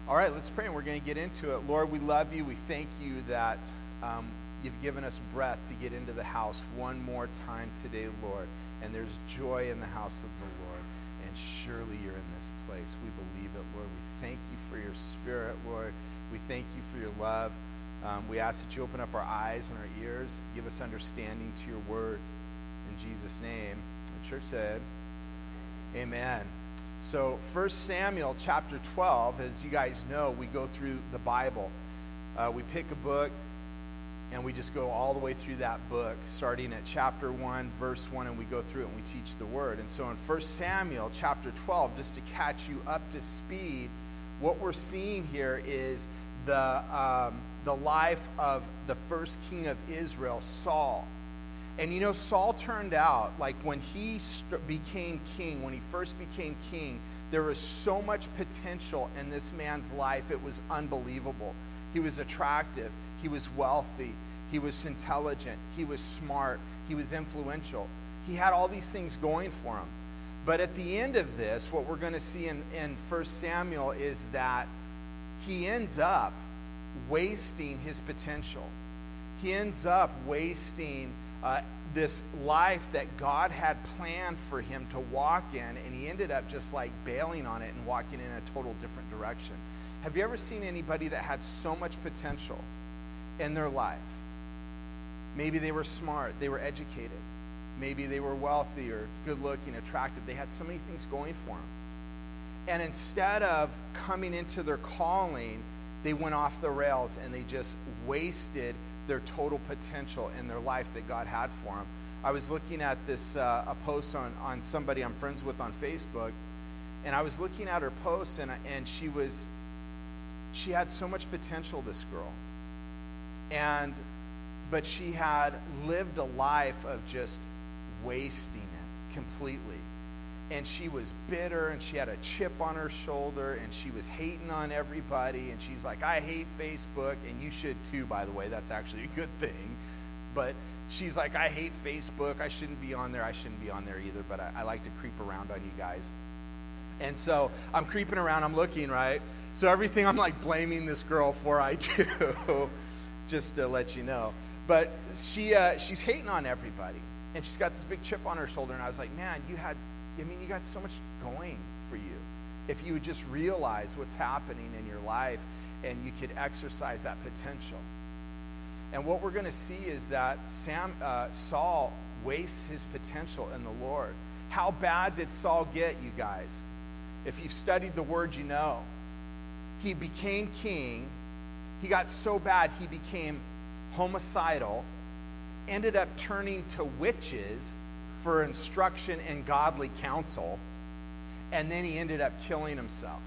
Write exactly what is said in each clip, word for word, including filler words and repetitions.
All right, let's pray, and we're going to get into it. Lord, we love you. We thank you that um, you've given us breath to get into the house one more time today, Lord. And there's joy in the house of the Lord. And surely you're in this place. We believe it, Lord. We thank you for your spirit, Lord. We thank you for your love. Um, we ask that you open up our eyes and our ears. Give us understanding to your word. In Jesus' name, the church said, amen. So First Samuel chapter twelve, as you guys know, we go through the Bible. Uh, we pick a book, and we just go all the way through that book, starting at chapter one, verse one, and we go through it and we teach the word. And so in First Samuel chapter twelve, just to catch you up to speed, what we're seeing here is the um, the life of the first king of Israel, Saul. And you know, Saul turned out, like when he st- became king, when he first became king, there was so much potential in this man's life. It was unbelievable. He was attractive. He was wealthy. He was intelligent. He was smart. He was influential. He had all these things going for him. But at the end of this, what we're going to see in, in First Samuel is that he ends up wasting his potential. He ends up wasting Uh, this life that God had planned for him to walk in, and he ended up just like bailing on it and walking in a total different direction. Have you ever seen anybody that had so much potential in their life? Maybe they were smart, they were educated, maybe they were wealthy or good looking, attractive. They had so many things going for them. And instead of coming into their calling, they went off the rails and they just wasted their total potential in their life that God had for them. I was looking at this uh, a post on, on somebody I'm friends with on Facebook, and I was looking at her post, and and she was she had so much potential, this girl, and but she had lived a life of just wasting it completely. And she was bitter, and she had a chip on her shoulder, and she was hating on everybody, and she's like, I hate Facebook, and you should too, by the way. That's actually a good thing. But she's like, I hate Facebook. I shouldn't be on there. I shouldn't be on there either, but I, I like to creep around on you guys. And so I'm creeping around. I'm looking, right? So everything I'm like blaming this girl for, I do, just to let you know. But she uh, she's hating on everybody, and she's got this big chip on her shoulder, and I was like, man, you had... I mean, you got so much going for you. If you would just realize what's happening in your life and you could exercise that potential. And what we're going to see is that Sam, uh, Saul wastes his potential in the Lord. How bad did Saul get, you guys? If you've studied the word, you know. He became king. He got so bad he became homicidal, ended up turning to witches for instruction and godly counsel, and then he ended up killing himself.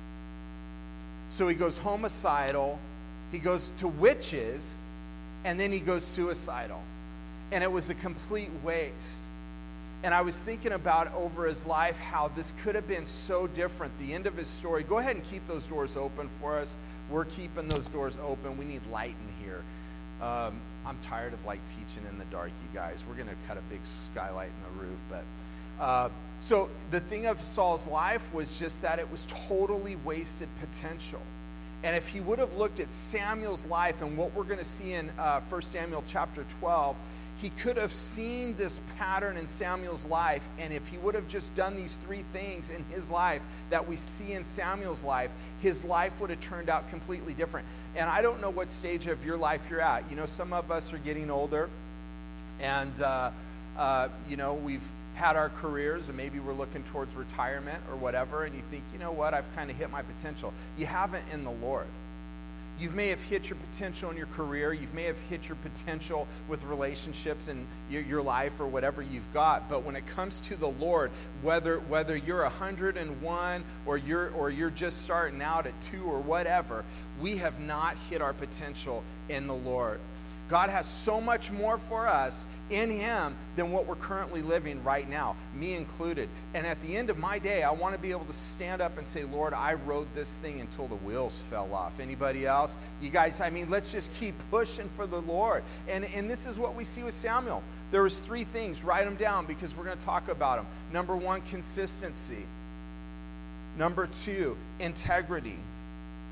So he goes homicidal, he goes to witches, and then he goes suicidal. And it was a complete waste. And I was thinking about over his life how this could have been so different. The end of his story. Go ahead and keep those doors open for us. We're keeping those doors open. We need light in here. Um, I'm tired of like teaching in the dark, you guys. We're going to cut a big skylight in the roof. But uh, so the thing of Saul's life was just that it was totally wasted potential. And if he would have looked at Samuel's life and what we're going to see in uh, First Samuel chapter twelve, he could have seen this pattern in Samuel's life. And if he would have just done these three things in his life that we see in Samuel's life, his life would have turned out completely different. And I don't know what stage of your life you're at. You know, some of us are getting older, and, uh, uh, you know, we've had our careers, and maybe we're looking towards retirement or whatever, and you think, you know what, I've kind of hit my potential. You haven't in the Lord. You may have hit your potential in your career. You may have hit your potential with relationships in your, your life or whatever you've got. But when it comes to the Lord, whether whether you're one hundred and one or you're or you're just starting out at two or whatever, we have not hit our potential in the Lord. God has so much more for us in Him than what we're currently living right now, me included. And at the end of my day, I want to be able to stand up and say, Lord, I rode this thing until the wheels fell off. Anybody else? You guys, I mean, let's just keep pushing for the Lord. And, and this is what we see with Samuel. There was three things. Write them down because we're going to talk about them. Number one, consistency. Number two, integrity.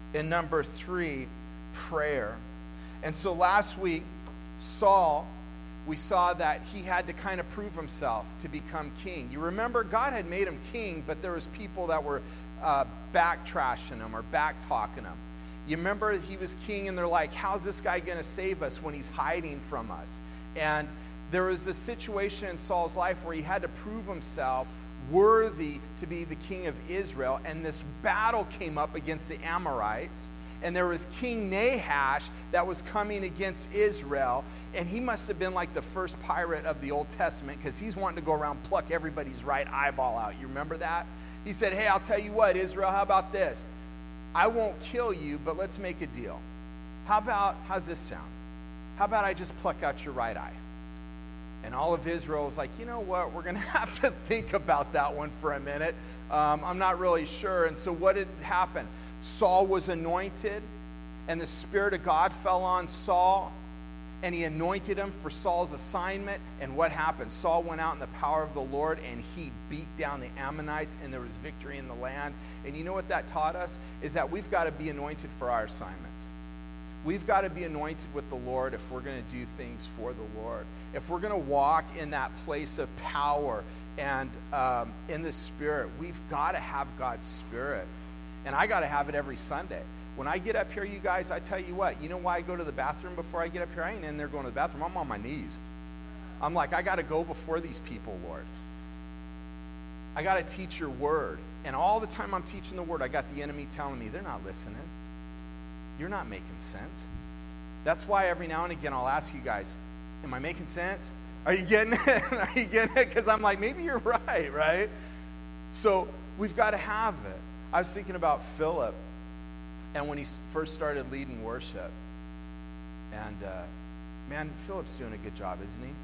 And number three, prayer. And so last week, Saul, we saw that he had to kind of prove himself to become king. You remember, God had made him king, but there was people that were uh, back-trashing him or back-talking him. You remember he was king, and they're like, how's this guy going to save us when he's hiding from us? And there was a situation in Saul's life where he had to prove himself worthy to be the king of Israel, and this battle came up against the Amorites, and there was King Nahash that was coming against Israel, and he must have been like the first pirate of the Old Testament, because he's wanting to go around pluck everybody's right eyeball out. You remember that? He said, hey, I'll tell you what, Israel, how about this? I won't kill you, but let's make a deal. How about, how's this sound? How about I just pluck out your right eye? And all of Israel was like, you know what, we're going to have to think about that one for a minute. Um, I'm not really sure. And so what had happened? Saul was anointed, and the Spirit of God fell on Saul, and he anointed him for Saul's assignment. And what happened? Saul went out in the power of the Lord, and he beat down the Ammonites, and there was victory in the land. And you know what that taught us? Is that we've got to be anointed for our assignments. We've got to be anointed with the Lord if we're going to do things for the Lord. If we're going to walk in that place of power and um, in the Spirit, we've got to have God's Spirit. And I got to have it every Sunday. When I get up here, you guys, I tell you what, you know why I go to the bathroom before I get up here? I ain't in there going to the bathroom. I'm on my knees. I'm like, I got to go before these people, Lord. I got to teach your word. And all the time I'm teaching the word, I got the enemy telling me, they're not listening. You're not making sense. That's why every now and again I'll ask you guys, am I making sense? Are you getting it? Are you getting it? Because I'm like, maybe you're right, right? So we've got to have it. I was thinking about Philip, and when he first started leading worship, and uh, man, Philip's doing a good job, isn't he?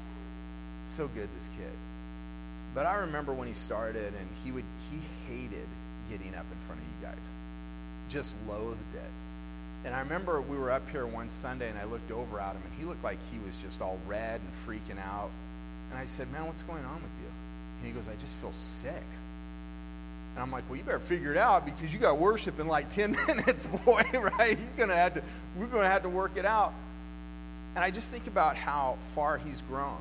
So good, this kid. But I remember when he started, and he would he hated getting up in front of you guys, just loathed it. And I remember we were up here one Sunday, and I looked over at him, and he looked like he was just all red and freaking out. And I said, man, what's going on with you? And he goes, I just feel sick. And I'm like, well, you better figure it out, because you got worship in like ten minutes, boy, right? You're gonna have to, we're going to have to work it out. And I just think about how far he's grown.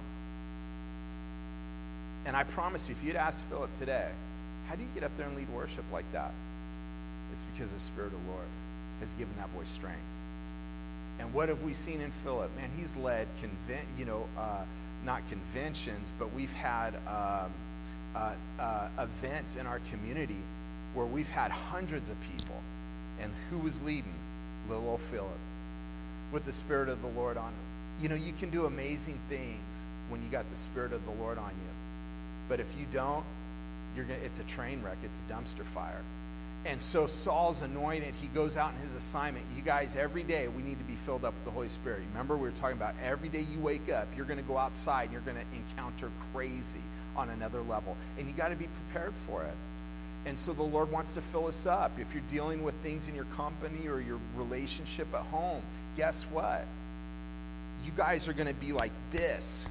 And I promise you, if you'd ask Philip today, how do you get up there and lead worship like that? It's because the Spirit of the Lord has given that boy strength. And what have we seen in Philip? Man, he's led, conven- you know, uh, not conventions, but we've had um, uh, uh, events in our community where we've had hundreds of people. And who was leading? Little old Philip, with the Spirit of the Lord on him. You know, you can do amazing things when you got the Spirit of the Lord on you. But if you don't, you're gonna, it's a train wreck. It's a dumpster fire. And so Saul's anointed. He goes out in his assignment. You guys, every day we need to be filled up with the Holy Spirit. Remember, we were talking about every day you wake up, you're going to go outside and you're going to encounter crazy on another level. And you got to be prepared for it. And so the Lord wants to fill us up. If you're dealing with things in your company or your relationship at home, guess what? You guys are going to be like this.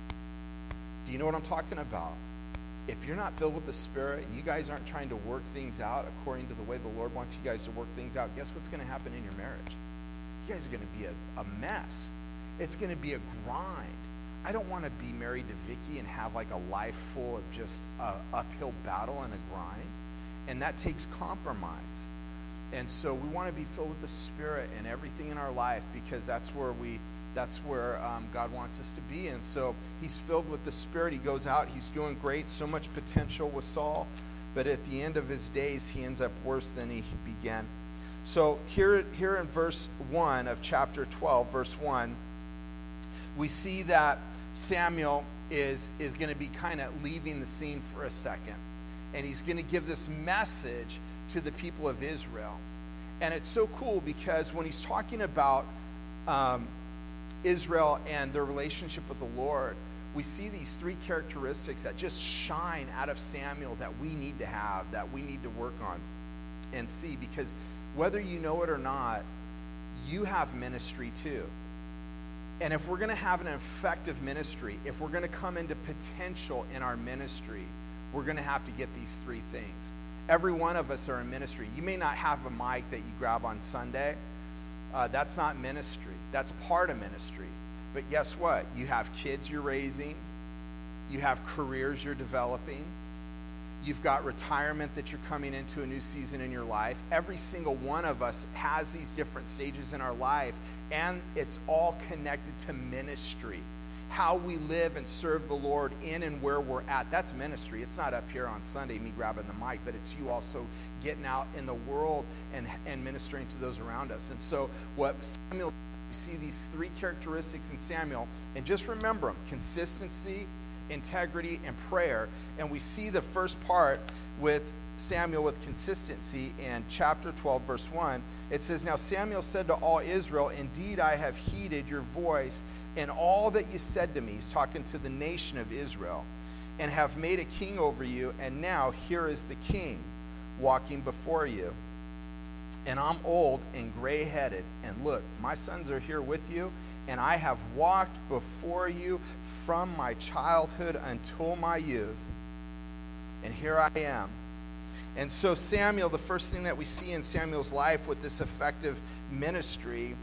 Do you know what I'm talking about? If you're not filled with the Spirit and you guys aren't trying to work things out according to the way the Lord wants you guys to work things out, guess what's going to happen in your marriage? You guys are going to be a, a mess. It's going to be a grind. I don't want to be married to Vicky and have like a life full of just a uphill battle and a grind. And that takes compromise. And so we want to be filled with the Spirit in everything in our life, because that's where we That's where um, God wants us to be. And so he's filled with the Spirit. He goes out. He's doing great. So much potential with Saul. But at the end of his days, he ends up worse than he began. So here, here in verse one of chapter twelve, verse one, we see that Samuel is, is going to be kind of leaving the scene for a second. And he's going to give this message to the people of Israel. And it's so cool, because when he's talking about Um, Israel and their relationship with the Lord, we see these three characteristics that just shine out of Samuel that we need to have, that we need to work on and see. Because whether you know it or not, you have ministry too. And if we're going to have an effective ministry, if we're going to come into potential in our ministry, we're going to have to get these three things. Every one of us are in ministry. You may not have a mic that you grab on Sunday. Uh, that's not ministry. That's part of ministry. But guess what? You have kids you're raising. You have careers you're developing. You've got retirement that you're coming into a new season in your life. Every single one of us has these different stages in our life, and it's all connected to ministry. How we live and serve the Lord in and where we're at. That's ministry. It's not up here on Sunday, me grabbing the mic, but it's you also getting out in the world and, and ministering to those around us. And so what Samuel, you see these three characteristics in Samuel, and just remember them: consistency, integrity, and prayer. And we see the first part with Samuel with consistency in chapter twelve, verse one. It says, "Now Samuel said to all Israel, indeed I have heeded your voice and all that you said to me," he's talking to the nation of Israel, "and have made a king over you, and now here is the king walking before you. And I'm old and gray-headed, and look, my sons are here with you, and I have walked before you from my childhood until my youth, and here I am." And so Samuel, the first thing that we see in Samuel's life with this effective ministry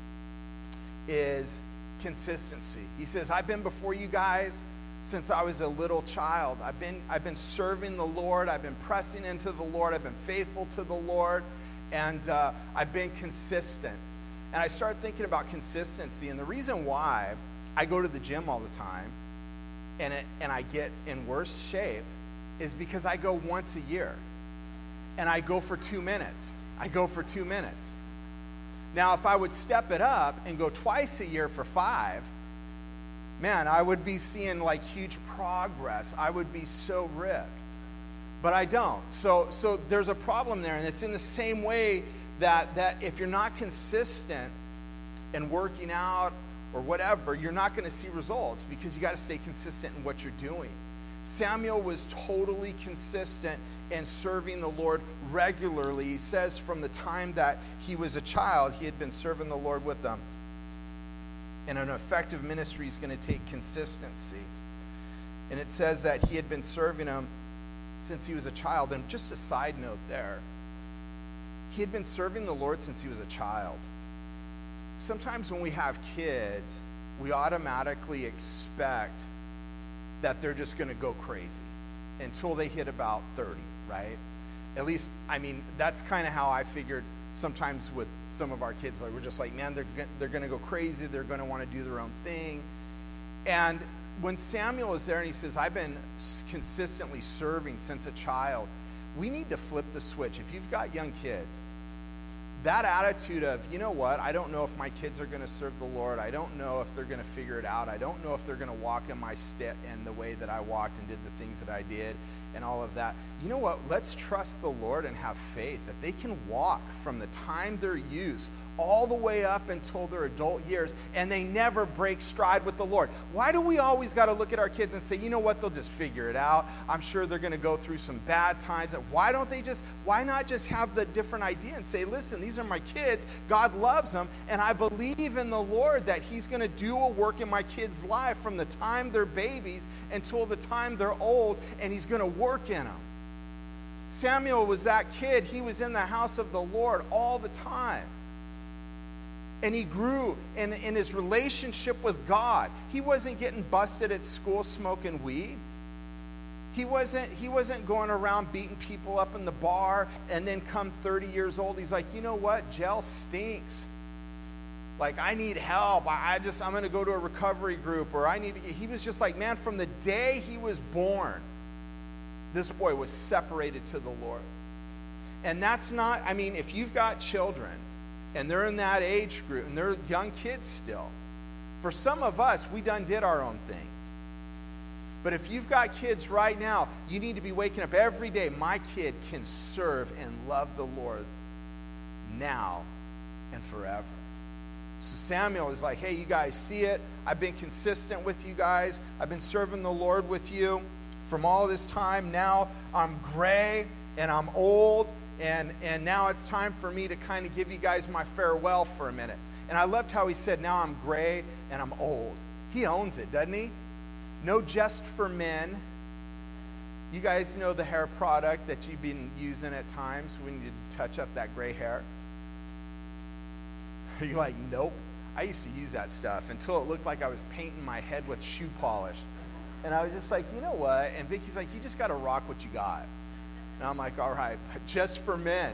is consistency. He says, I've been before you guys since I was a little child. I've been I've been serving the Lord. I've been pressing into the Lord. I've been faithful to the Lord. And uh, I've been consistent. And I started thinking about consistency. And the reason why I go to the gym all the time and it, and I get in worse shape is because I go once a year. And I go for two minutes. I go for two minutes. Now, if I would step it up and go twice a year for five, man, I would be seeing like huge progress. I would be so ripped. But I don't. So so there's a problem there. And it's in the same way that, that if you're not consistent in working out or whatever, you're not going to see results because you got to stay consistent in what you're doing. Samuel was totally consistent in serving the Lord regularly. He says from the time that he was a child, he had been serving the Lord with them. And an effective ministry is going to take consistency. And it says that he had been serving him since he was a child. And just a side note there, he had been serving the Lord since he was a child. Sometimes when we have kids, we automatically expect that they're just going to go crazy until they hit about thirty, right? At least, I mean, that's kind of how I figured sometimes with some of our kids. Like, we're just like, man, they're, they're going to go crazy. They're going to want to do their own thing. And when Samuel is there and he says, I've been consistently serving since a child, we need to flip the switch. If you've got young kids, that attitude of, you know what, I don't know if my kids are going to serve the Lord. I don't know if they're going to figure it out. I don't know if they're going to walk in my step in the way that I walked and did the things that I did and all of that. You know what? Let's trust the Lord and have faith that they can walk from the time they're youth all the way up until their adult years, and they never break stride with the Lord. Why do we always got to look at our kids and say, you know what, they'll just figure it out. I'm sure they're going to go through some bad times. Why don't they just, why not just have the different idea and say, listen, these are my kids. God loves them, and I believe in the Lord that he's going to do a work in my kids' life from the time they're babies until the time they're old, and he's going to work in them. Samuel was that kid. He was in the house of the Lord all the time. And he grew in, in his relationship with God. He wasn't getting busted at school smoking weed. He wasn't, he wasn't going around beating people up in the bar and then come thirty years old, he's like, you know what? Jail stinks. Like, I need help. I, I just, I'm going to go to a recovery group, or I need to. He was just like, man, from the day he was born, this boy was separated to the Lord. And that's not, I mean, if you've got children, and they're in that age group, and they're young kids still. For some of us, we done did our own thing. But if you've got kids right now, you need to be waking up every day. My kid can serve and love the Lord now and forever. So Samuel is like, hey, you guys see it? I've been consistent with you guys. I've been serving the Lord with you from all this time. Now I'm gray and I'm old. And and now it's time for me to kind of give you guys my farewell for a minute. And I loved how he said, now I'm gray and I'm old. He owns it, doesn't he? No jest for men. You guys know the hair product that you've been using at times when you touch up that gray hair? You're like, nope. I used to use that stuff until it looked like I was painting my head with shoe polish. And I was just like, you know what? And Vicky's like, you just got to rock what you got. And I'm like, all right, but just for men.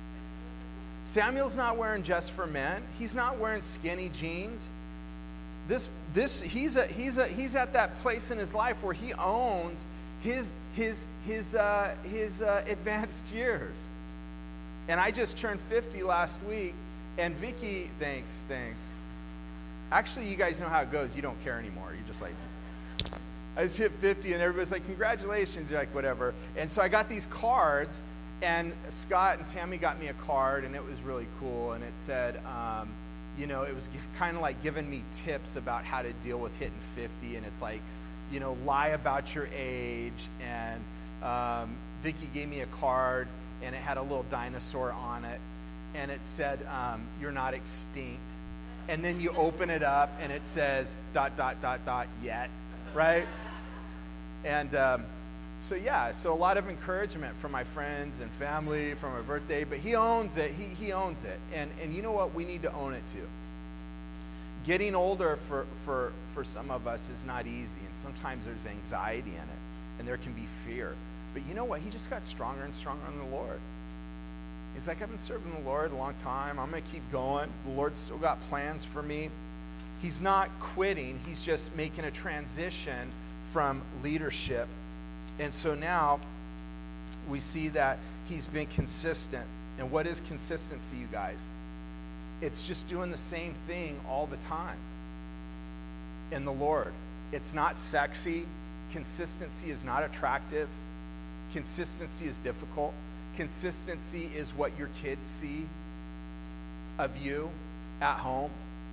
Samuel's not wearing just for men. He's not wearing skinny jeans. This, this, he's a, he's a, he's at that place in his life where he owns his, his, his, uh, his uh, advanced years. And I just turned fifty last week, and Vicky, thanks, thanks. Actually, you guys know how it goes. You don't care anymore. You're just like, I just hit fifty, and everybody's like, congratulations. You're like, whatever. And so I got these cards, and Scott and Tammy got me a card, and it was really cool. And it said, um, you know, it was kind of like giving me tips about how to deal with hitting fifty. And it's like, you know, lie about your age. And um, Vicky gave me a card, and it had a little dinosaur on it. And it said, um, you're not extinct. And then you open it up, and it says, dot, dot, dot, dot, yet. Right? And um, so, yeah, so a lot of encouragement from my friends and family for my birthday. But he owns it. He, he owns it. And, and you know what? We need to own it, too. Getting older for, for, for some of us is not easy. And sometimes there's anxiety in it. And there can be fear. But you know what? He just got stronger and stronger in the Lord. He's like, I've been serving the Lord a long time. I'm going to keep going. The Lord's still got plans for me. He's not quitting. He's just making a transition from leadership. And so now we see that he's been consistent. And what is consistency, you guys? It's just doing the same thing all the time in the Lord. It's not sexy. Consistency is not attractive. Consistency is difficult. Consistency is what your kids see of you at home.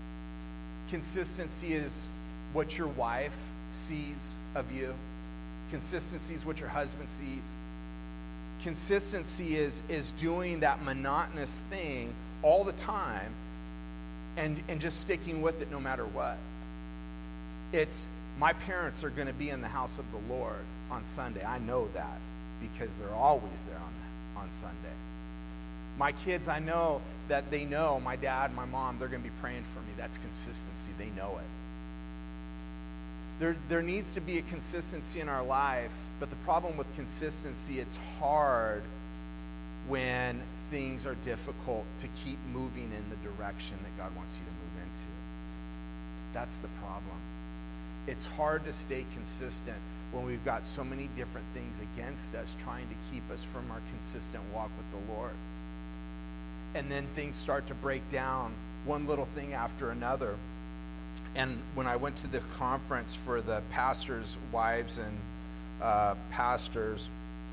Consistency is what your wife sees of you. Consistency is what your husband sees. Consistency is, is doing that monotonous thing all the time and, and just sticking with it no matter what. It's, my parents are going to be in the house of the Lord on Sunday. I know that because they're always there on that. on Sunday. My kids, I know that they know my dad, my mom, they're going to be praying for me. That's consistency. They know it. There, there needs to be a consistency in our life, but the problem with consistency, it's hard when things are difficult to keep moving in the direction that God wants you to move into. That's the problem. It's hard to stay consistent when we've got so many different things against us trying to keep us from our consistent walk with the Lord. And then things start to break down, one little thing after another. And when I went to the conference for the pastors' wives and uh, pastors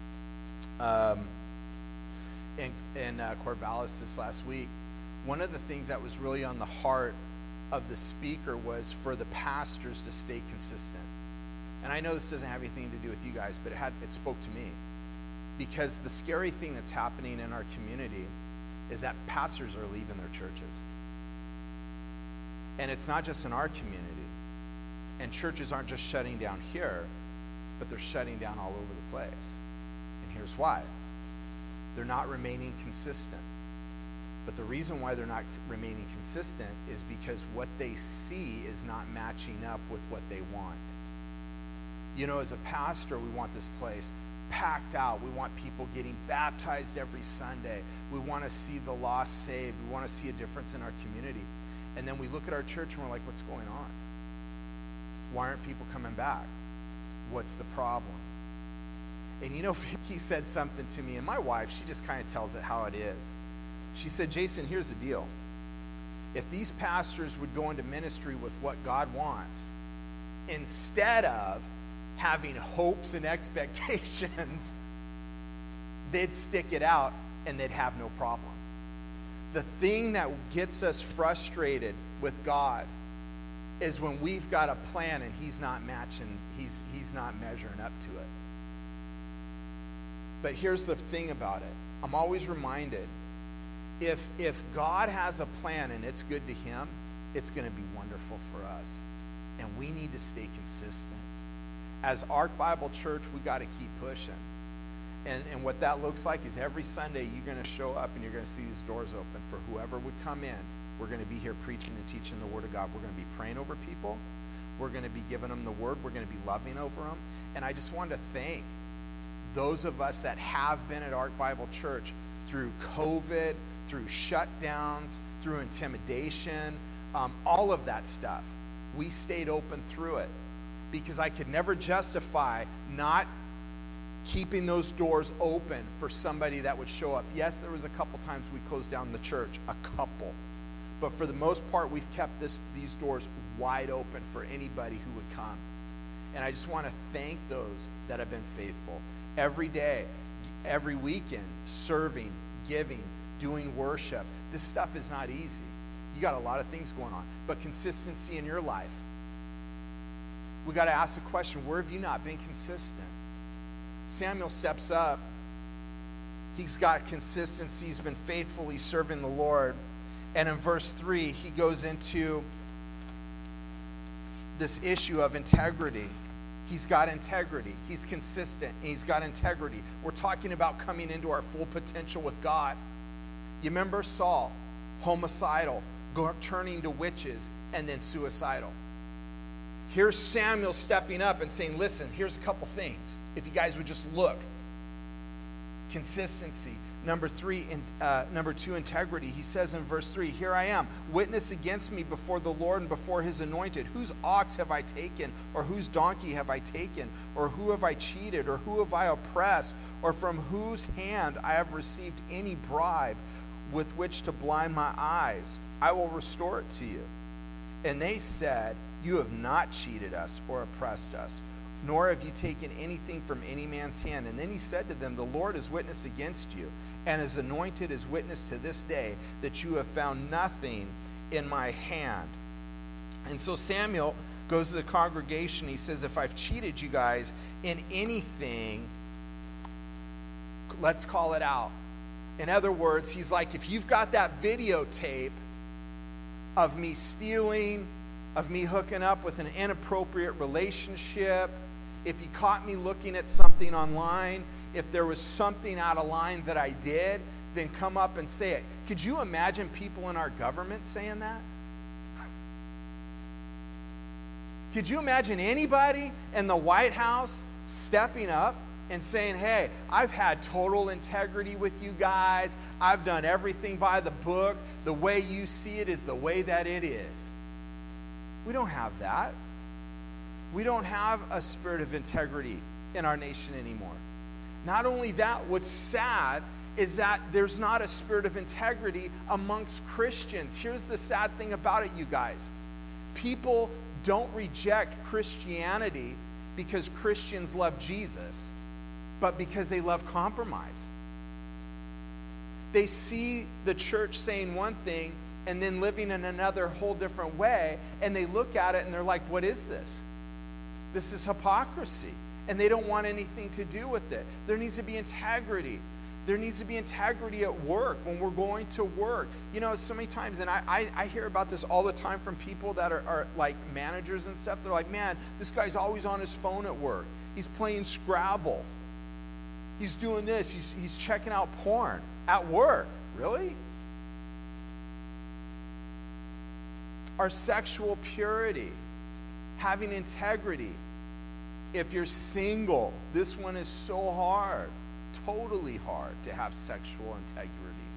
um, in, in uh, Corvallis this last week, one of the things that was really on the heart of the speaker was for the pastors to stay consistent. And I know this doesn't have anything to do with you guys, but it had it spoke to me. Because the scary thing that's happening in our community is that pastors are leaving their churches. And it's not just in our community. And churches aren't just shutting down here, but they're shutting down all over the place. And here's why. They're not remaining consistent. But the reason why they're not remaining consistent is because what they see is not matching up with what they want. You know, as a pastor, we want this place packed out. We want people getting baptized every Sunday. We want to see the lost saved. We want to see a difference in our community. And then we look at our church and we're like, what's going on? Why aren't people coming back? What's the problem? And you know, Vicky said something to me, and my wife, she just kind of tells it how it is. She said, Jason, here's the deal. If these pastors would go into ministry with what God wants, instead of having hopes and expectations, they'd stick it out and they'd have no problem. The thing that gets us frustrated with God is when we've got a plan and he's not matching, he's he's not measuring up to it. But here's the thing about it. I'm always reminded, if if God has a plan and it's good to him, it's going to be wonderful for us. And we need to stay consistent. as Ark Bible Church, we got to keep pushing. And, and what that looks like is every Sunday you're going to show up and you're going to see these doors open for whoever would come in. We're going to be here preaching and teaching the Word of God. We're going to be praying over people. We're going to be giving them the Word. We're going to be loving over them. And I just wanted to thank those of us that have been at Ark Bible Church through COVID, through shutdowns, through intimidation, um, all of that stuff. We stayed open through it because I could never justify not keeping those doors open for somebody that would show up. Yes, there was a couple times we closed down the church, a couple. But for the most part, we've kept this, these doors wide open for anybody who would come. And I just want to thank those that have been faithful. Every day, every weekend, serving, giving, doing worship. This stuff is not easy. You got a lot of things going on. But consistency in your life. We got to ask the question, where have you not been consistent? Samuel steps up. He's got consistency. He's been faithfully serving the Lord. And in verse three, he goes into this issue of integrity. He's got integrity. He's consistent. And he's got integrity. We're talking about coming into our full potential with God. You remember Saul, homicidal, turning to witches, and then suicidal. Here's Samuel stepping up and saying, listen, here's a couple things. If you guys would just look. Consistency. Number three, in, uh, number two, integrity. He says in verse three, here I am, witness against me before the Lord and before his anointed. Whose ox have I taken? Or whose donkey have I taken? Or who have I cheated? Or who have I oppressed? Or from whose hand I have received any bribe with which to blind my eyes? I will restore it to you. And they said, you have not cheated us or oppressed us, nor have you taken anything from any man's hand. And then he said to them, the Lord is witness against you, and his anointed is witness to this day, that you have found nothing in my hand. And so Samuel goes to the congregation. He says, if I've cheated you guys in anything, let's call it out. In other words, he's like, if you've got that videotape of me stealing, of me hooking up with an inappropriate relationship, if you caught me looking at something online, if there was something out of line that I did, then come up and say it. Could you imagine people in our government saying that? Could you imagine anybody in the White House stepping up and saying, hey, I've had total integrity with you guys. I've done everything by the book. The way you see it is the way that it is. We don't have that. We don't have a spirit of integrity in our nation anymore. Not only that, what's sad is that there's not a spirit of integrity amongst Christians. Here's the sad thing about it, you guys. People don't reject Christianity because Christians love Jesus, but because they love compromise. They see the church saying one thing and then living in another whole different way, and they look at it and they're like, what is this? This is hypocrisy. And they don't want anything to do with it. There needs to be integrity. There needs to be integrity at work when we're going to work. You know, so many times, and I, I, I hear about this all the time from people that are, are like managers and stuff. They're like, man, this guy's always on his phone at work. He's playing Scrabble. He's doing this. He's, he's checking out porn at work. Really? Our sexual purity, having integrity. If you're single, this one is so hard, totally hard to have sexual integrity.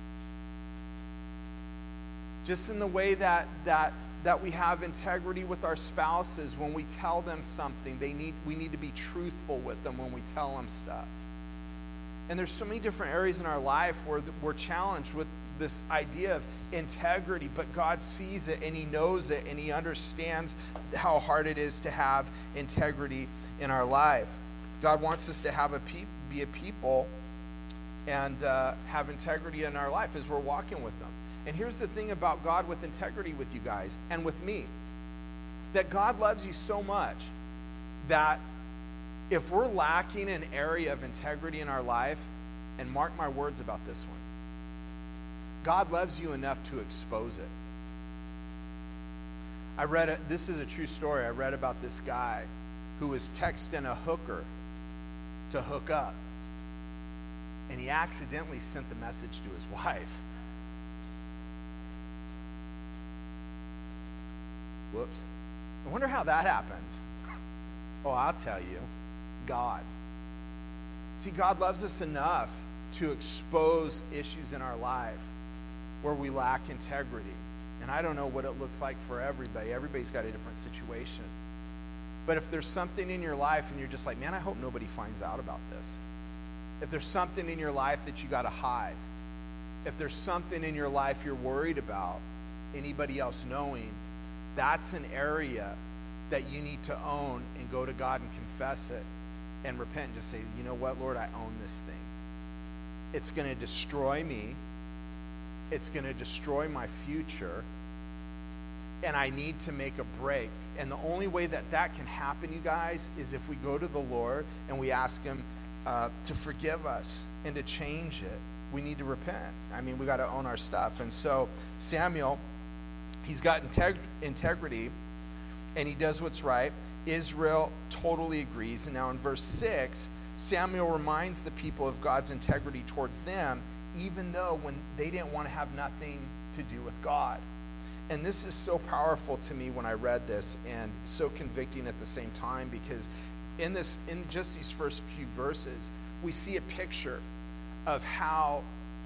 Just in the way that that that we have integrity with our spouses when we tell them something, they need we need to be truthful with them when we tell them stuff. And there's so many different areas in our life where we're challenged with this idea of integrity, but God sees it and he knows it and he understands how hard it is to have integrity in our life. God wants us to have a pe- be a people and uh, have integrity in our life as we're walking with them. And here's the thing about God with integrity with you guys and with me, that God loves you so much that if we're lacking an area of integrity in our life, and mark my words about this one, God loves you enough to expose it. I read it. This is a true story. I read about this guy who was texting a hooker to hook up. And he accidentally sent the message to his wife. Whoops. I wonder how that happens. Oh, I'll tell you. God. See, God loves us enough to expose issues in our life where we lack integrity. And I don't know what it looks like for everybody. Everybody's got a different situation. But if there's something in your life and you're just like, man, I hope nobody finds out about this. If there's something in your life that you got to hide. If there's something in your life you're worried about anybody else knowing, that's an area that you need to own and go to God and confess it and repent and just say, you know what, Lord, I own this thing. It's going to destroy me. It's going to destroy my future. And I need to make a break. And the only way that that can happen, you guys, is if we go to the Lord and we ask him uh, to forgive us and to change it. We need to repent. I mean, we got to own our stuff. And so Samuel, he's got integ- integrity, and he does what's right. Israel totally agrees. And now in verse six, Samuel reminds the people of God's integrity towards them, even though when they didn't want to have nothing to do with God. And this is so powerful to me when I read this, and so convicting at the same time, because in this, in just these first few verses, we see a picture of how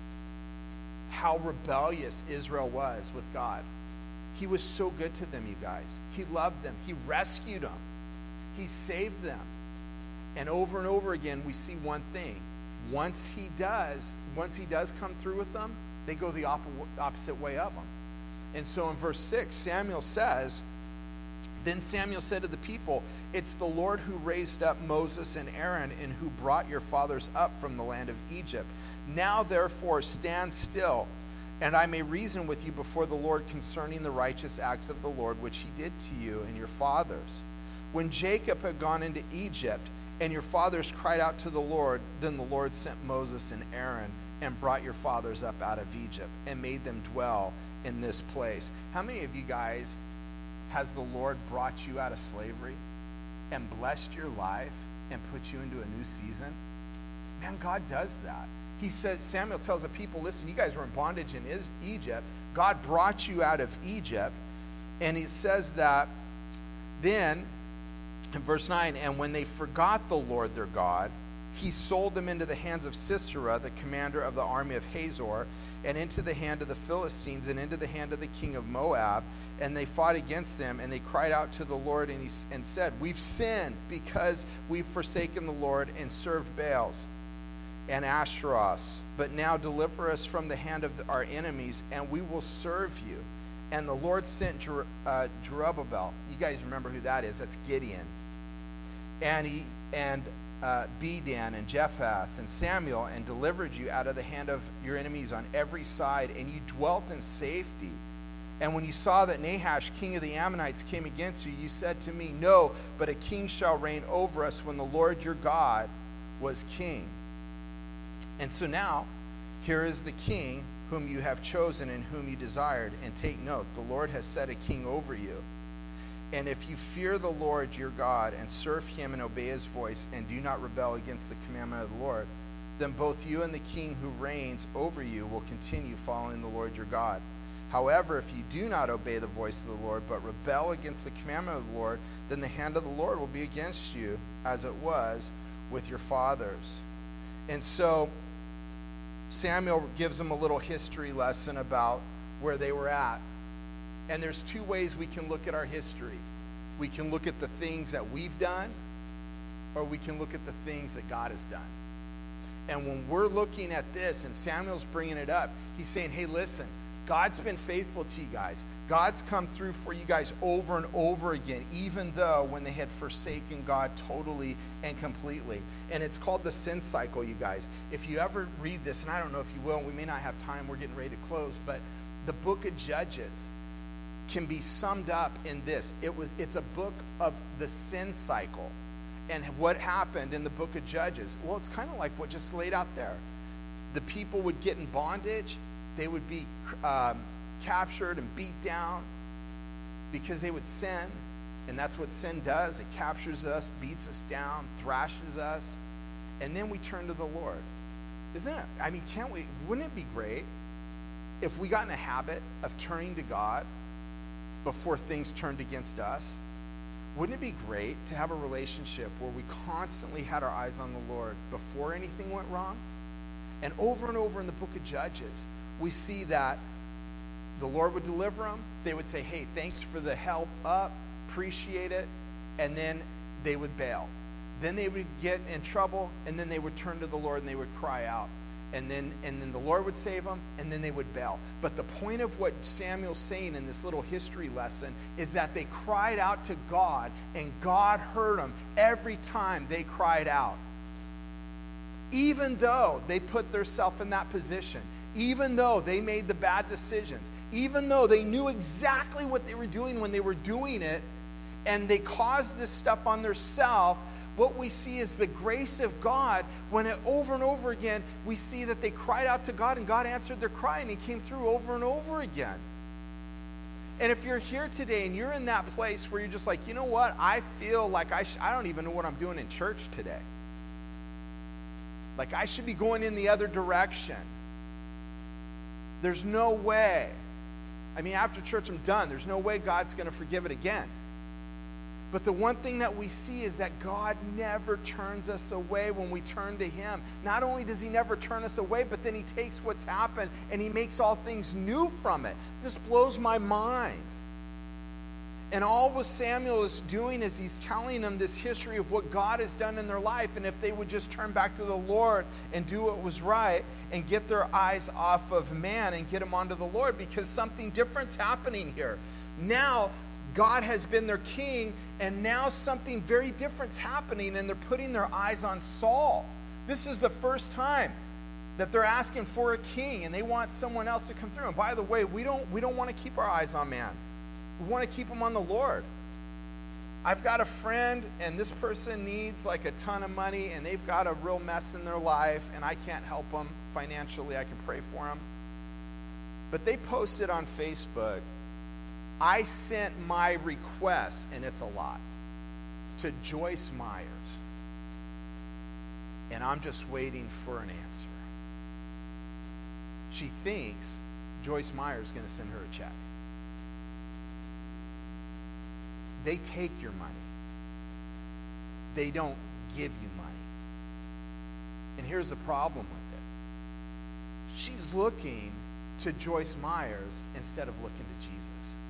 how rebellious Israel was with God. He was so good to them, you guys. He loved them. He rescued them. He saved them. And over and over again, we see one thing. Once he does, once he does come through with them, they go the op- opposite way of him. And so in verse six, Samuel says, then Samuel said to the people, it's the Lord who raised up Moses and Aaron and who brought your fathers up from the land of Egypt. Now therefore stand still, and I may reason with you before the Lord concerning the righteous acts of the Lord, which he did to you and your fathers. When Jacob had gone into Egypt, and your fathers cried out to the Lord, then the Lord sent Moses and Aaron and brought your fathers up out of Egypt and made them dwell in this place. How many of you guys has the Lord brought you out of slavery and blessed your life and put you into a new season? Man, God does that. He said, Samuel tells the people, listen, you guys were in bondage in Egypt. God brought you out of Egypt. And it says that then, in verse nine, and when they forgot the Lord their God, he sold them into the hands of Sisera, the commander of the army of Hazor, and into the hand of the Philistines, and into the hand of the king of Moab. And they fought against them, and they cried out to the Lord, and, he, and said, we've sinned because we've forsaken the Lord and served Baals and Ashtaroth. But now deliver us from the hand of the, our enemies, and we will serve you. And the Lord sent Jer, uh, Jerubbaal. You guys remember who that is? That's Gideon. And he and uh, Bedan and Jephthah and Samuel, and delivered you out of the hand of your enemies on every side, and you dwelt in safety. And when you saw that Nahash, king of the Ammonites, came against you, you said to me, no, but a king shall reign over us when the Lord your God was king. And so now, here is the king whom you have chosen and whom you desired. And take note, the Lord has set a king over you. And if you fear the Lord your God and serve him and obey his voice and do not rebel against the commandment of the Lord, then both you and the king who reigns over you will continue following the Lord your God. However, if you do not obey the voice of the Lord, but rebel against the commandment of the Lord, then the hand of the Lord will be against you, as it was with your fathers. And so Samuel gives them a little history lesson about where they were at. And there's two ways we can look at our history. We can look at the things that we've done, or we can look at the things that God has done. And when we're looking at this, and Samuel's bringing it up, he's saying, hey, listen, God's been faithful to you guys. God's come through for you guys over and over again, even though when they had forsaken God totally and completely. And it's called the sin cycle, you guys. If you ever read this, and I don't know if you will, we may not have time, we're getting ready to close, but the book of Judges can be summed up in this. It was it's a book of the sin cycle. And what happened in the book of Judges? Well, it's kind of like what just laid out there. The people would get in bondage. They would be um, captured and beat down because they would sin. And that's what sin does. It captures us, beats us down, thrashes us, and then we turn to the Lord. Isn't it? I mean, can't we? Wouldn't it be great if we got in a habit of turning to God before things turned against us? Wouldn't it be great to have a relationship where we constantly had our eyes on the Lord before anything went wrong? And over and over in the book of Judges, we see that the Lord would deliver them. They would say, hey, thanks for the help up, appreciate it, and then they would bail. Then they would get in trouble, and then they would turn to the Lord and they would cry out. And then and then the Lord would save them, and then they would bail. But the point of what Samuel's saying in this little history lesson is that they cried out to God, and God heard them every time they cried out. Even though they put themselves in that position, even though they made the bad decisions, even though they knew exactly what they were doing when they were doing it, and they caused this stuff on themselves, what we see is the grace of God. When it, over and over again, we see that they cried out to God, and God answered their cry, and He came through over and over again. And if you're here today and you're in that place where you're just like, you know what, I feel like I sh- I don't even know what I'm doing in church today. Like I should be going in the other direction. There's no way. I mean, after church, I'm done. There's no way God's going to forgive it again. But the one thing that we see is that God never turns us away when we turn to Him. Not only does He never turn us away, but then He takes what's happened and He makes all things new from it. This blows my mind. And all what Samuel is doing is he's telling them this history of what God has done in their life. And if they would just turn back to the Lord and do what was right and get their eyes off of man and get them onto the Lord, because something different's happening here. Now, God has been their king, and now something very different's happening, and they're putting their eyes on Saul. This is the first time that they're asking for a king, and they want someone else to come through. And by the way, we don't we don't want to keep our eyes on man. We want to keep them on the Lord. I've got a friend, and this person needs like a ton of money, and they've got a real mess in their life, and I can't help them financially. I can pray for them. But they posted on Facebook, I sent my request, and it's a lot, to Joyce Myers, and I'm just waiting for an answer. She thinks Joyce Myers is going to send her a check. They take your money. They don't give you money. And here's the problem with it. She's looking to Joyce Myers instead of looking to Jesus.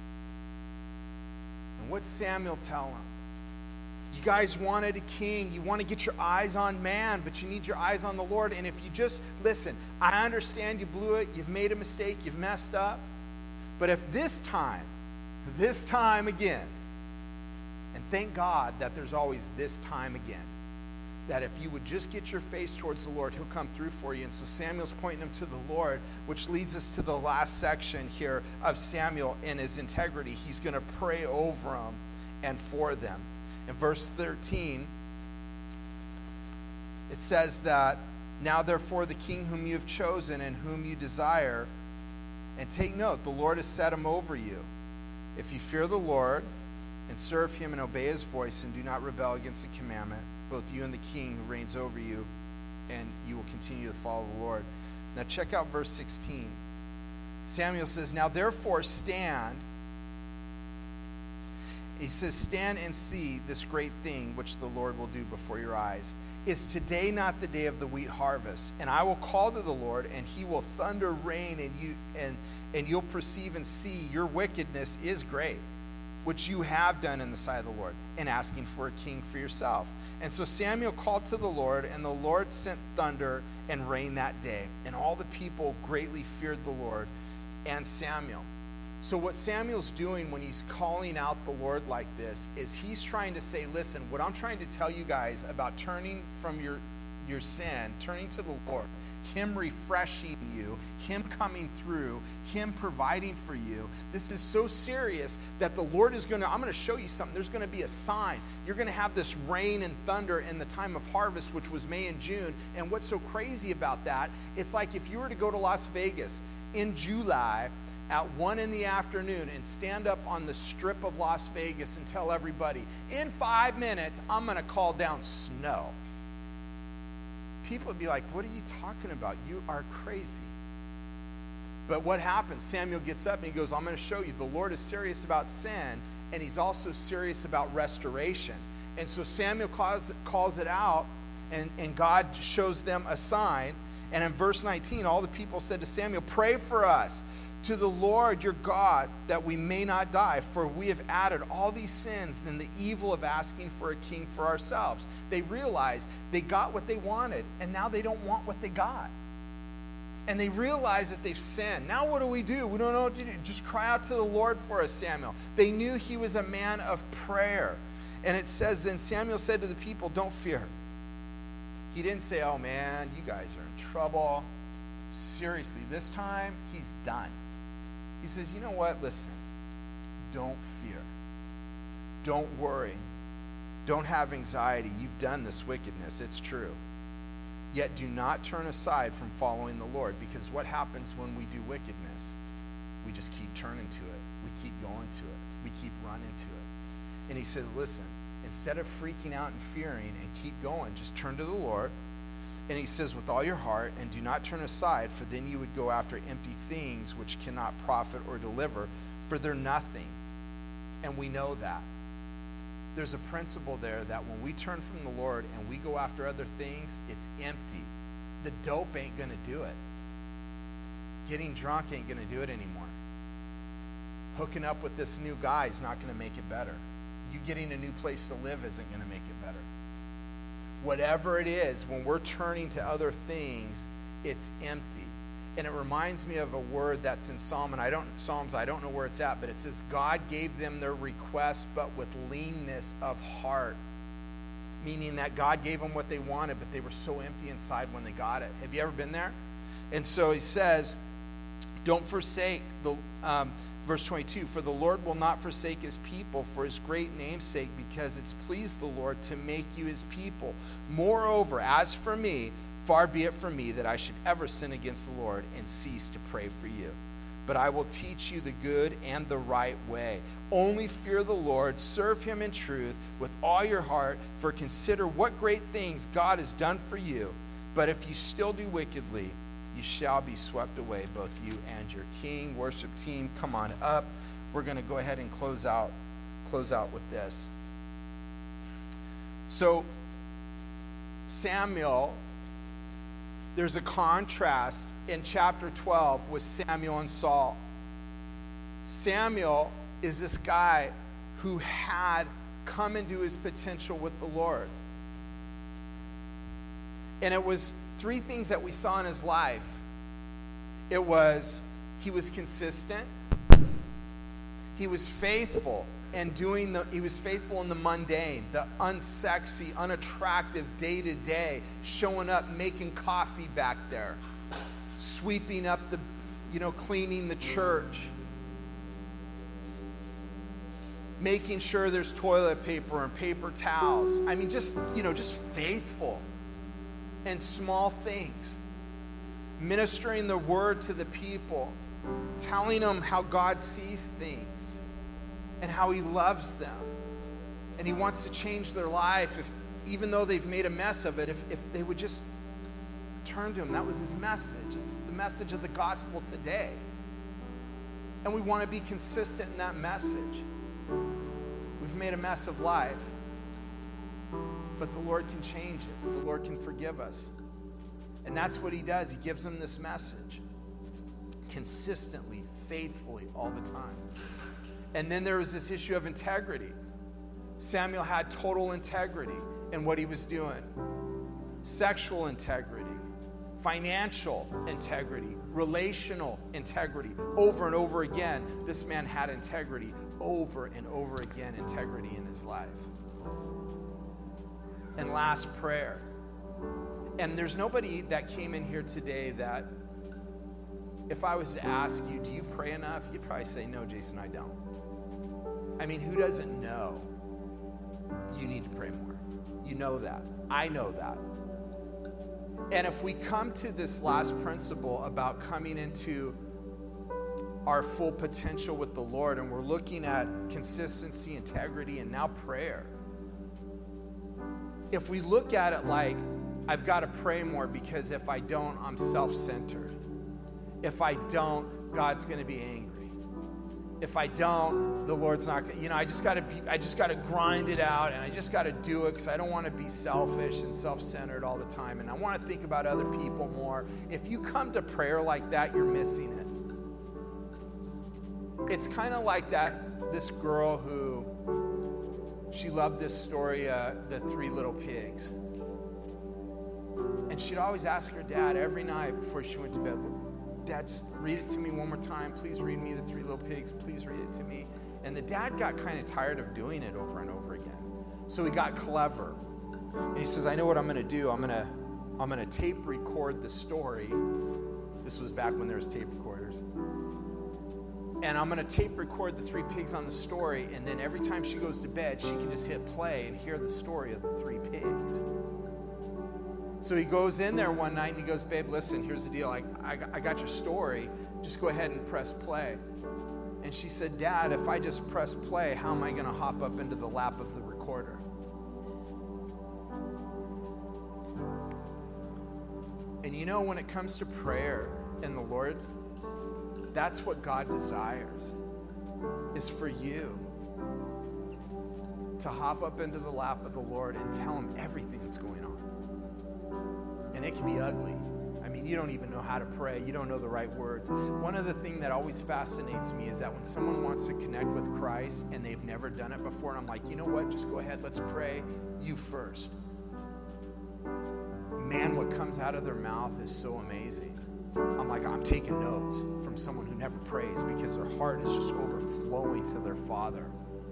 And what's Samuel tell him? You guys wanted a king. You want to get your eyes on man, but you need your eyes on the Lord. And if you just, listen, I understand you blew it. You've made a mistake. You've messed up. But if this time, this time again, and thank God that there's always this time again, that if you would just get your face towards the Lord, He'll come through for you. And so Samuel's pointing them to the Lord, which leads us to the last section here of Samuel and his integrity. He's going to pray over them and for them. In verse thirteen, it says that, now therefore the king whom you have chosen and whom you desire, and take note, the Lord has set him over you. If you fear the Lord and serve Him and obey His voice and do not rebel against the commandment, both you and the king who reigns over you, and you will continue to follow the Lord. Now check out verse sixteen. Samuel says, now therefore stand. He says, stand and see this great thing which the Lord will do before your eyes. Is today not the day of the wheat harvest? And I will call to the Lord, and He will thunder rain, and you and and you'll perceive and see your wickedness is great, which you have done in the sight of the Lord, and asking for a king for yourself. And so Samuel called to the Lord, and the Lord sent thunder and rain that day. And all the people greatly feared the Lord and Samuel. So what Samuel's doing when he's calling out the Lord like this is he's trying to say, listen, what I'm trying to tell you guys about turning from your, your sin, turning to the Lord, Him refreshing you, Him coming through, Him providing for you. This is so serious that the Lord is going to, I'm going to show you something. There's going to be a sign. You're going to have this rain and thunder in the time of harvest, which was May and June. And what's so crazy about that, it's like if you were to go to Las Vegas in July at one in the afternoon and stand up on the strip of Las Vegas and tell everybody, in five minutes, I'm going to call down snow. People would be like, what are you talking about? You are crazy. But what happens? Samuel gets up and he goes, I'm going to show you. The Lord is serious about sin, and he's also serious about restoration. And so Samuel calls, calls it out, and, and God shows them a sign. And in verse nineteen, all the people said to Samuel, pray for us to the Lord your God that we may not die, for we have added all these sins and the evil of asking for a king for ourselves. They realize they got what they wanted, and now they don't want what they got. And they realize that they've sinned. Now what do we do? We don't know what to do. Just cry out to the Lord for us, Samuel. They knew he was a man of prayer. And it says, then Samuel said to the people, don't fear. He didn't say, oh man, you guys are in trouble. Seriously, this time he's done. He says, you know what? Listen, don't fear. Don't worry. Don't have anxiety. You've done this wickedness. It's true. Yet do not turn aside from following the Lord, because what happens when we do wickedness? We just keep turning to it. We keep going to it. We keep running to it. And he says, listen, instead of freaking out and fearing and keep going, just turn to the Lord. And he says, with all your heart, and do not turn aside, for then you would go after empty things which cannot profit or deliver, for they're nothing. And we know that. There's a principle there that when we turn from the Lord and we go after other things, it's empty. The dope ain't going to do it. Getting drunk ain't going to do it anymore. Hooking up with this new guy is not going to make it better. You getting a new place to live isn't going to make it better. Whatever it is, when we're turning to other things, it's empty. And it reminds me of a word that's in Psalm, and I don't Psalms, I don't know where it's at, but it says, God gave them their request, but with leanness of heart. Meaning that God gave them what they wanted, but they were so empty inside when they got it. Have you ever been there? And so he says, don't forsake the um, verse twenty-two, for the Lord will not forsake his people for his great name's sake, because it's pleased the Lord to make you his people. Moreover, as for me, far be it from me that I should ever sin against the Lord and cease to pray for you. But I will teach you the good and the right way. Only fear the Lord, serve him in truth with all your heart, for consider what great things God has done for you. But if you still do wickedly, you shall be swept away, both you and your king. Worship team, come on up. We're going to go ahead and close out, close out with this. So, Samuel, there's a contrast in chapter twelve with Samuel and Saul. Samuel is this guy who had come into his potential with the Lord. And it was three things that we saw in his life. It was, he was consistent, he was faithful, and doing the he was faithful in the mundane, the unsexy, unattractive day-to-day, showing up, making coffee back there, sweeping up the, you know, cleaning the church, making sure there's toilet paper and paper towels. I mean, just, you know, just faithful. And small things, ministering the word to the people, telling them how God sees things and how he loves them, and he wants to change their life, if even though they've made a mess of it, if, if they would just turn to him. That was his message. It's the message of the gospel today, and we want to be consistent in that message. We've made a mess of life, but the Lord can change it. The Lord can forgive us. And that's what he does. He gives them this message. Consistently, faithfully, all the time. And then there was this issue of integrity. Samuel had total integrity in what he was doing. Sexual integrity. Financial integrity. Relational integrity. Over and over again, this man had integrity. Over and over again, integrity in his life. And last, prayer. And there's nobody that came in here today that, if I was to ask you, do you pray enough? You'd probably say, no, Jason, I don't. I mean, who doesn't know you need to pray more? You know that. I know that. And if we come to this last principle about coming into our full potential with the Lord, and we're looking at consistency, integrity, and now prayer. If we look at it like, I've got to pray more because if I don't, I'm self-centered. If I don't, God's going to be angry. If I don't, the Lord's not going to, you know, I just got to be, I just got to grind it out, and I just got to do it because I don't want to be selfish and self-centered all the time, and I want to think about other people more. If you come to prayer like that, you're missing it. It's kind of like that, this girl who, she loved this story, uh, The Three Little Pigs. And she'd always ask her dad every night before she went to bed, Dad, just read it to me one more time. Please read me The Three Little Pigs. Please read it to me. And the dad got kind of tired of doing it over and over again. So he got clever. And he says, I know what I'm going to do. I'm going to I'm going to tape record the story. This was back when there was tape recorders. And I'm going to tape record the three pigs on the story. And then every time she goes to bed, she can just hit play and hear the story of the three pigs. So he goes in there one night and he goes, babe, listen, here's the deal. I, I, I got your story. Just go ahead and press play. And she said, Dad, if I just press play, how am I going to hop up into the lap of the recorder? And you know, when it comes to prayer and the Lord, that's what God desires, is for you to hop up into the lap of the Lord and tell him everything that's going on. And it can be ugly. I mean, you don't even know how to pray. You don't know the right words. One of the things that always fascinates me is that when someone wants to connect with Christ and they've never done it before, and I'm like, you know what? Just go ahead. Let's pray. You first. Man, what comes out of their mouth is so amazing. I'm like, I'm taking notes from someone who never prays because their heart is just overflowing to their Father.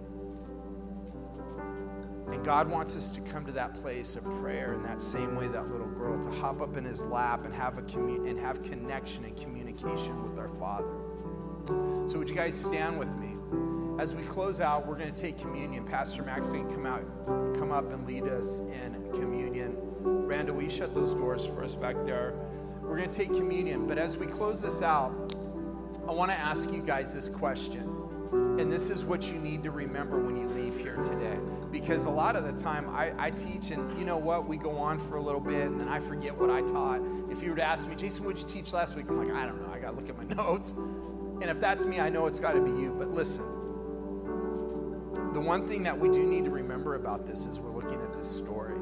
And God wants us to come to that place of prayer in that same way that little girl, to hop up in his lap and have a commu- and have connection and communication with our Father. So would you guys stand with me? As we close out, we're going to take communion. Pastor Max can come out, come up and lead us in communion. Randall, will you shut those doors for us back there? We're going to take communion. But as we close this out, I want to ask you guys this question. And this is what you need to remember when you leave here today. Because a lot of the time I, I teach, and you know what? We go on for a little bit, and then I forget what I taught. If you were to ask me, Jason, what did you teach last week? I'm like, I don't know. I got to look at my notes. And if that's me, I know it's got to be you. But listen, the one thing that we do need to remember about this as we're looking at this story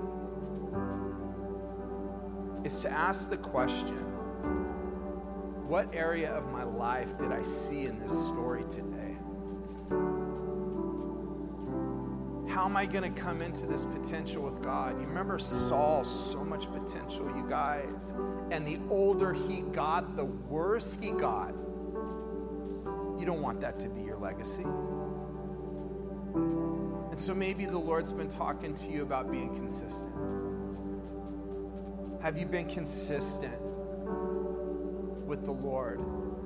is to ask the question, what area of my life did I see in this story today? How am I going to come into this potential with God? You remember Saul, so much potential, you guys. And the older he got, the worse he got. You don't want that to be your legacy. And so maybe the Lord's been talking to you about being consistent. Have you been consistent with the Lord?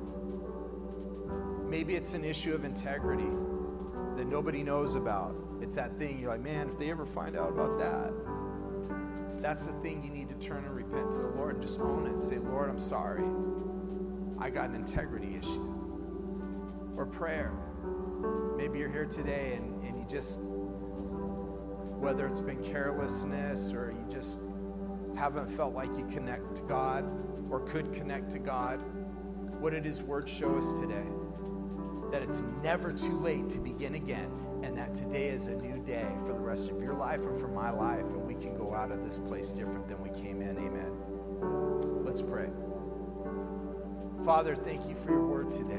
Maybe it's an issue of integrity that nobody knows about. It's that thing you're like, man, if they ever find out about that, that's the thing you need to turn and repent to the Lord and just own it and say, Lord, I'm sorry. I got an integrity issue. Or prayer. Maybe you're here today and, and you just, whether it's been carelessness or you just haven't felt like you connect to God or could connect to God, what did his word show us today? That it's never too late to begin again, and that today is a new day for the rest of your life and for my life, and we can go out of this place different than we came in. Amen. Let's pray. Father, thank you for your word today.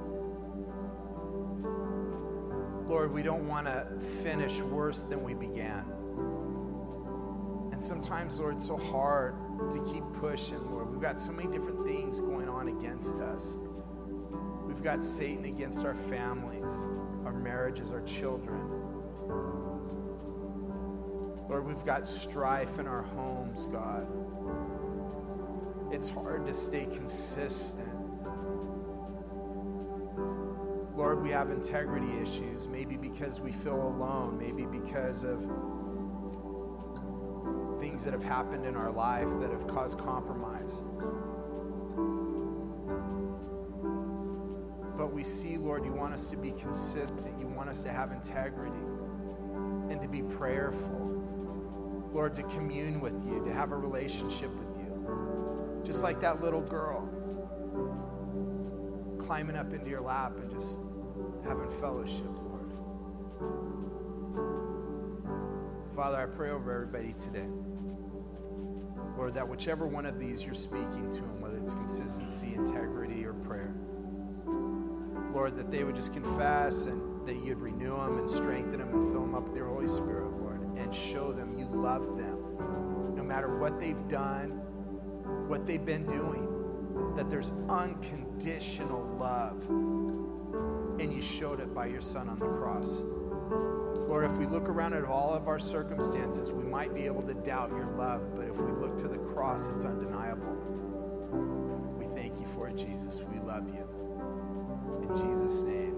Lord, we don't want to finish worse than we began. And sometimes, Lord, it's so hard to keep pushing, Lord. We've got so many different things going on against us. We've got Satan against our families, our marriages, our children. Lord, we've got strife in our homes, God. It's hard to stay consistent. Lord, we have integrity issues, maybe because we feel alone, maybe because of things that have happened in our life that have caused compromise. But we see, Lord, you want us to be consistent. You want us to have integrity and to be prayerful. Lord, to commune with you, to have a relationship with you. Just like that little girl climbing up into your lap and just having fellowship, Lord. Father, I pray over everybody today, Lord, that whichever one of these you're speaking to them, whether it's consistency, integrity, or prayer, Lord, that they would just confess and that you'd renew them and strengthen them and fill them up with your Holy Spirit, Lord, and show them you love them. No matter what they've done, what they've been doing, that there's unconditional love, and you showed it by your Son on the cross. Lord, if we look around at all of our circumstances, we might be able to doubt your love, but if we look to the cross, it's undeniable. We thank you for it, Jesus. We love you. In Jesus' name.